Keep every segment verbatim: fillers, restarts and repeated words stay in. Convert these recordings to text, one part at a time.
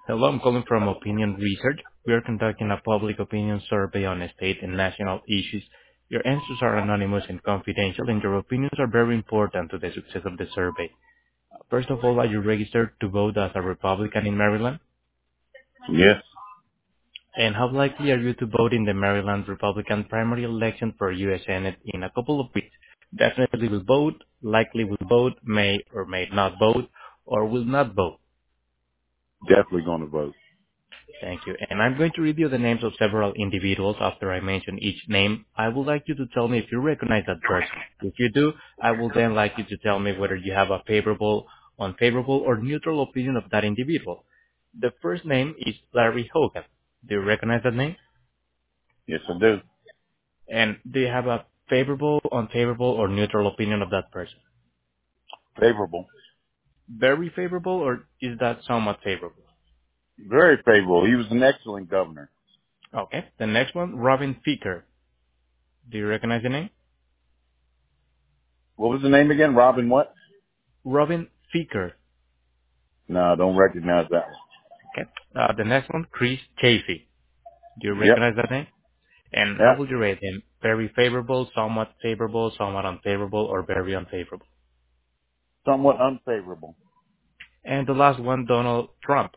Hello, I'm calling from Opinion Research. We are conducting a public opinion survey on state and national issues. Your answers are anonymous and confidential, and your opinions are very important to the success of the survey. First of all, are you registered to vote as a Republican in Maryland? Yes, And how likely are you to vote in the Maryland Republican primary election for U S Senate in a couple of weeks? Definitely will vote, likely will vote, may or may not vote, or will not vote. definitely going to vote. Thank you. And I'm going to read you the names of several individuals after I mention each name. I would like you to tell me if you recognize that person. If you do, I will then like you to tell me whether you have a favorable, unfavorable, or neutral opinion of that individual. The first name is Larry Hogan. Do you recognize that name? Yes, I do. And do you have a favorable, unfavorable, or neutral opinion of that person? Favorable. Very favorable, or is that somewhat favorable? Very favorable. He was an excellent governor. Okay. The next one, Robin Ficker. Do you recognize the name? What was the name again? Robin what? Robin Ficker. No, I don't recognize that one. Okay. Uh, the next one, Chris Chafee. Do you Yep. recognize that name? And how Yep. would you rate him? Very favorable, somewhat favorable, somewhat unfavorable, or very unfavorable? Somewhat unfavorable. And the last one, Donald Trump.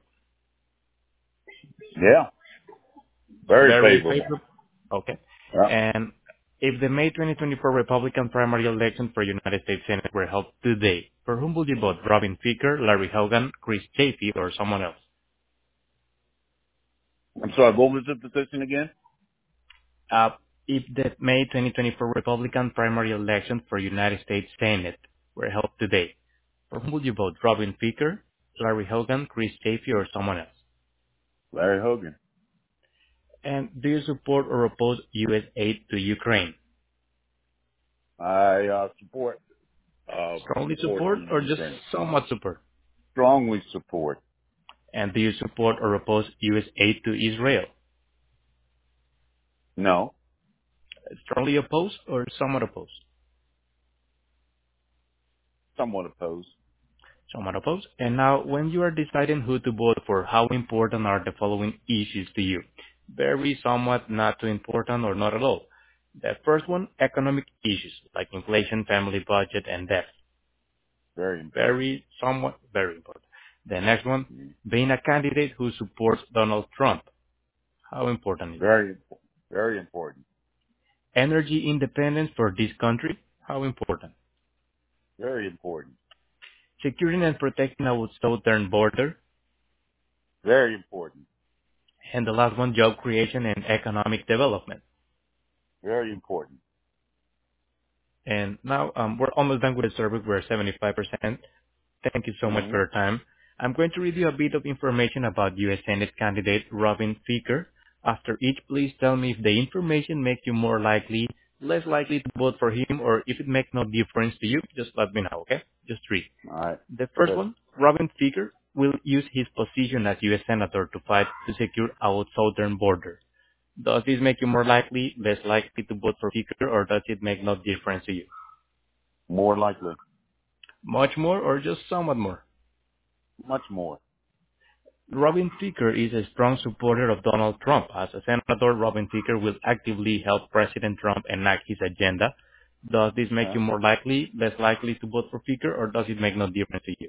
Yeah. Very Very favorable. favorable. Okay. Yeah. And if the May twenty twenty-four Republican primary election for United States Senate were held today, for whom would you vote? Robin Ficker, Larry Hogan, Chris Chafee, or someone else? I'm sorry, what was the position again? Uh, if the May twenty twenty-four Republican primary election for United States Senate were held today, for whom would you vote? Robin Ficker, Larry Hogan, Chris Chafee, or someone else? Larry Hogan. And do you support or oppose U S aid to Ukraine? I uh, support uh, Strongly support supporting or just Ukraine. somewhat support? Strongly support. And do you support or oppose U S aid to Israel? No. Strongly oppose or somewhat oppose? Somewhat opposed. Somewhat oppose. And now, when you are deciding who to vote for, how important are the following issues to you? Very, somewhat, not too important, or not at all. The first one, economic issues like inflation, family budget, and debt. Very important. Very, somewhat, very important. The next one, Mhm. being a candidate who supports Donald Trump. How important is that? Very, very important. Energy independence for this country. How important? Very important. Securing and protecting our southern border. Very important. And the last one, job creation and economic development. Very important. And now um, we're almost done with the survey. We're seventy-five percent. Thank you so much Mm-hmm. for your time. I'm going to read you a bit of information about U S Senate candidate Robin Ficker. After each, please tell me if the information makes you more likely, less likely to vote for him, or if it makes no difference to you, just let me know, okay? Just read. All right. The Go first ahead. one, Robin Ficker will use his position as U S Senator to fight to secure our southern border. Does this make you more likely, less likely to vote for Ficker, or does it make no difference to you? More likely. Much more, or just somewhat more? Much more. Robin Ficker is a strong supporter of Donald Trump. As a senator, Robin Ficker will actively help President Trump enact his agenda. Does this make Huh? you more likely, less likely to vote for Ficker, or does it make no difference to you?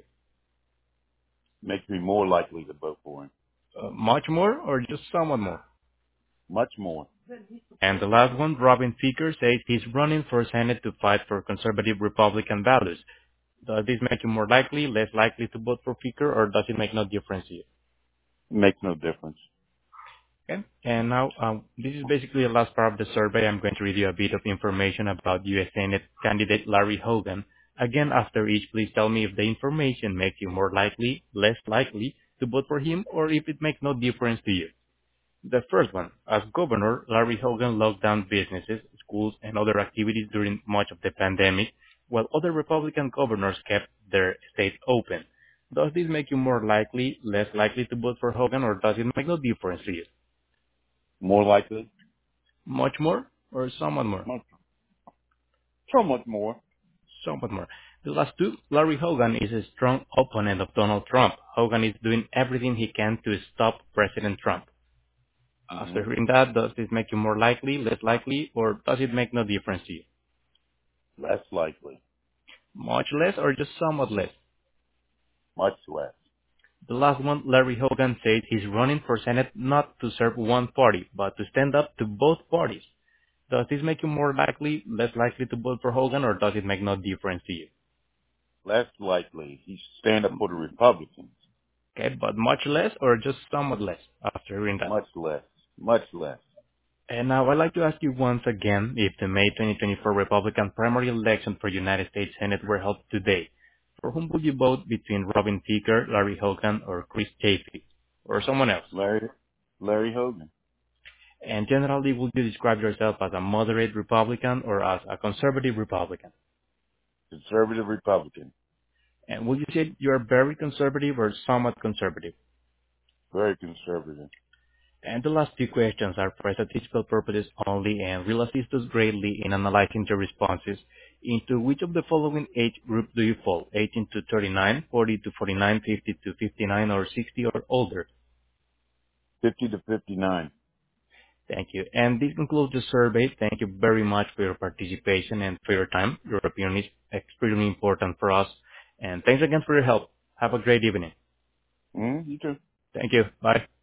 Makes me more likely to vote for him. Uh, much more, or just somewhat more? Much more. And the last one, Robin Ficker says he's running for Senate to fight for conservative Republican values. Does this make you more likely, less likely to vote for Ficker, or does it make no difference to you? Makes no difference. Okay. And now, um, this is basically the last part of the survey. I'm going to read you a bit of information about U S Senate candidate Larry Hogan. Again, after each, please tell me if the information makes you more likely, less likely to vote for him, or if it makes no difference to you. The first one, as governor, Larry Hogan locked down businesses, schools, and other activities during much of the pandemic, while other Republican governors kept their states open. Does this make you more likely, less likely to vote for Hogan, or does it make no difference to you? More likely. Much more or somewhat more? Much. So much more. Somewhat more. The last two, Larry Hogan is a strong opponent of Donald Trump. Hogan is doing everything he can to stop President Trump. Mm-hmm. After hearing that, does this make you more likely, less likely, or does it make no difference to you? Less likely. Much less or just somewhat less? Much less. The last one, Larry Hogan said he's running for Senate not to serve one party, but to stand up to both parties. Does this make you more likely, less likely to vote for Hogan, or does it make no difference to you? Less likely. He should stand up for the Republicans. Okay, but much less or just somewhat less after hearing that? Much less. Much less. And now I'd like to ask you once again, if the May twenty twenty-four Republican primary election for United States Senate were held today, for whom would you vote between Robin Thicke, Larry Hogan, or Chris Chafee, or someone else? Larry, Larry Hogan. And generally, would you describe yourself as a moderate Republican or as a conservative Republican? Conservative Republican. And would you say you're very conservative or somewhat conservative? Very conservative. And the last two questions are for statistical purposes only and will assist us greatly in analyzing your responses. Into which of the following age group do you fall? eighteen to thirty-nine, forty to forty-nine, fifty to fifty-nine, or sixty or older? fifty to fifty-nine. Thank you. And this concludes the survey. Thank you very much for your participation and for your time. Your opinion is extremely important for us. And thanks again for your help. Have a great evening. Mm-hmm. You too. Thank you. Bye.